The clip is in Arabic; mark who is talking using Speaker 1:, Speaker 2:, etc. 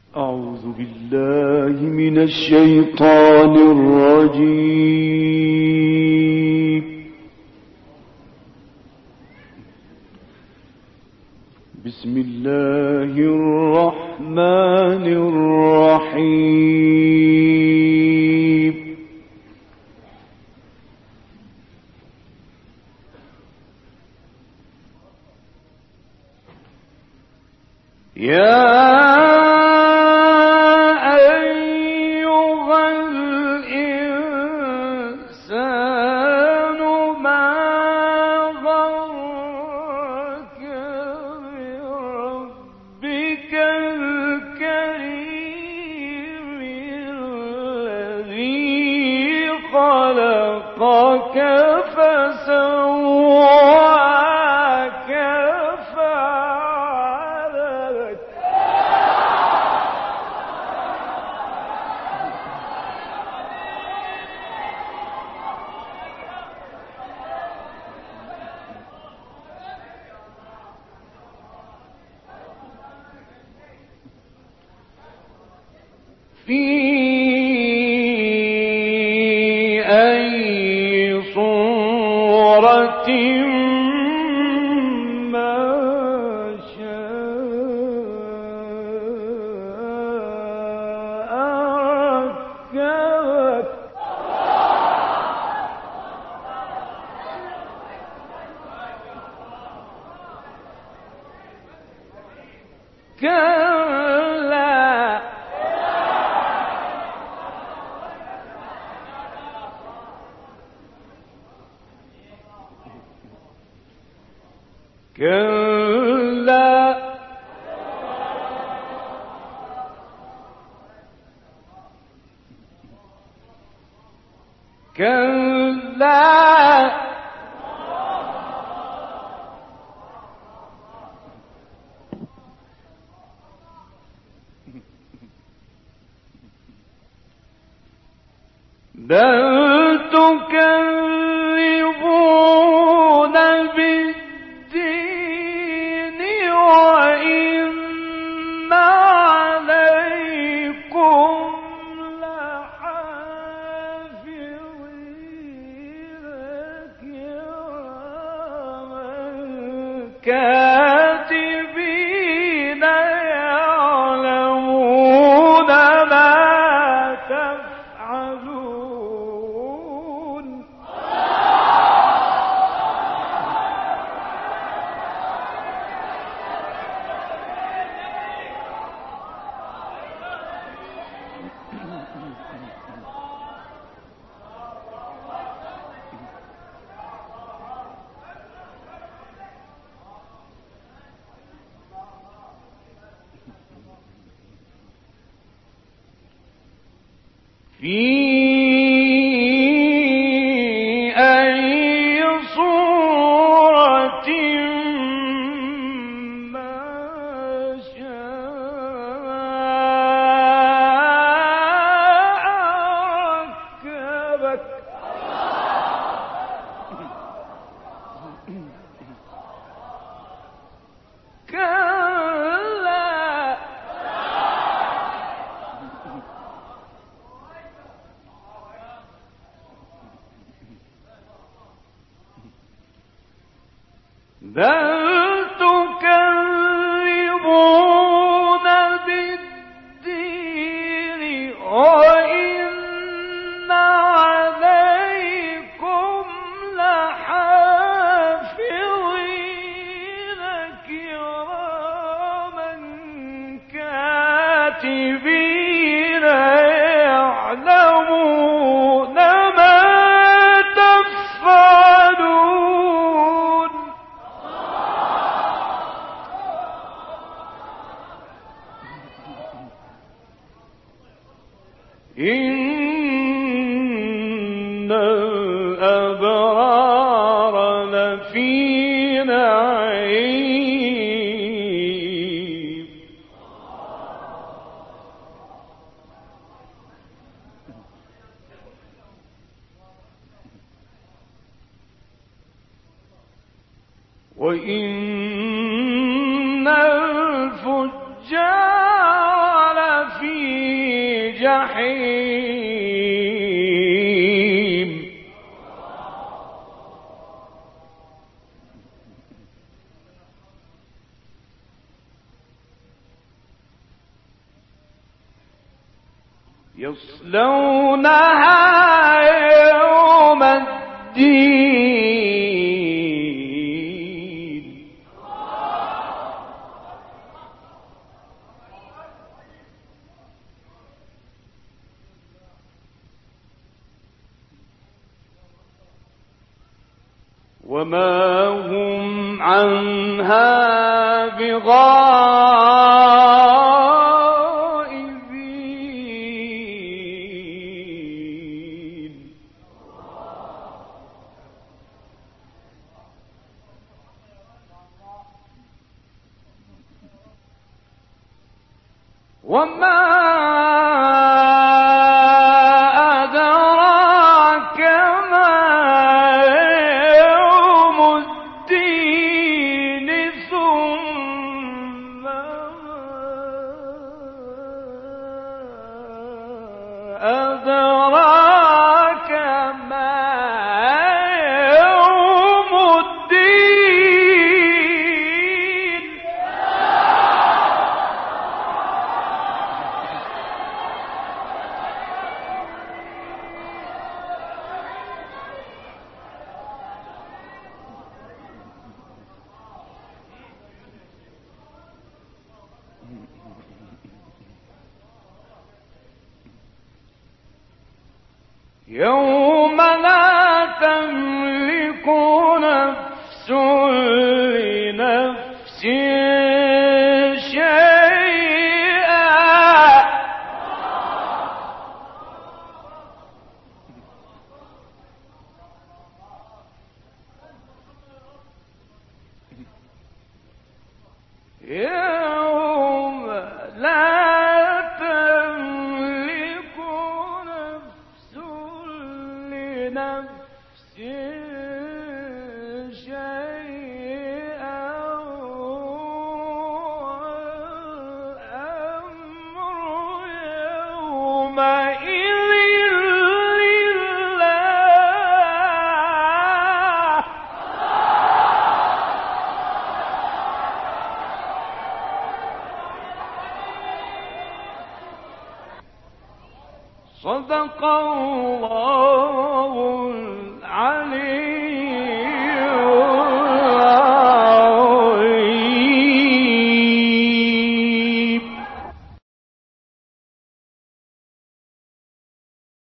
Speaker 1: أعوذ بالله من الشيطان الرجيم. بسم الله الرحمن الرحيم. يا خلقك فسواك فعدلك. في أي صورة ما شاء ركبك. كلا كلا كلا بل تكذبون بالدين وإن عليكم لحافظين كراما كاتبين يعلمون ما تفعلون. في أي صورة ما شاء ركبك. كلا بل تكذبون بالدين وإن عليكم لحافظين كراما كاتبين يعلمون ما تفعلون. إن الأبرار لفي نعيم. وإن الفجار يصلونها يوم الدين. وما هم عنها بغائبين. وما أدراك ما يوم الدين. ثم أدراك ما يوم الدين. يوم لا تملك نفس لنفس شيئا. يوم لا تملك نفس لنفس شيئا والأمر يومئذ لله. صدق الله العلي